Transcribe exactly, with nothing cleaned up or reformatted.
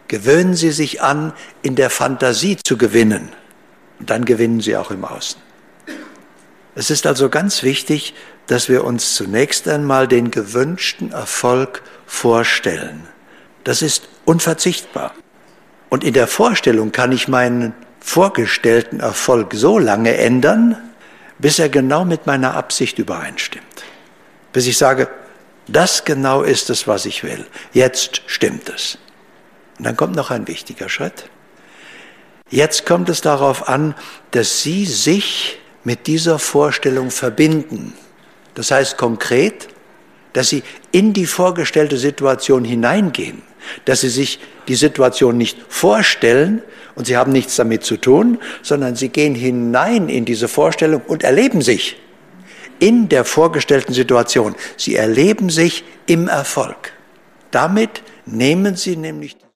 Gewöhnen Sie sich an, in der Fantasie zu gewinnen. Und dann gewinnen Sie auch im Außen. Es ist also ganz wichtig, dass wir uns zunächst einmal den gewünschten Erfolg vorstellen. Das ist unverzichtbar. Und in der Vorstellung kann ich meinen vorgestellten Erfolg so lange ändern, bis er genau mit meiner Absicht übereinstimmt. Bis ich sage, das genau ist es, was ich will. Jetzt stimmt es. Und dann kommt noch ein wichtiger Schritt. Jetzt kommt es darauf an, dass Sie sich mit dieser Vorstellung verbinden. Das heißt konkret, dass Sie in die vorgestellte Situation hineingehen, dass Sie sich die Situation nicht vorstellen und Sie haben nichts damit zu tun, sondern Sie gehen hinein in diese Vorstellung und erleben sich in der vorgestellten Situation. Sie erleben sich im Erfolg. Damit nehmen Sie nämlich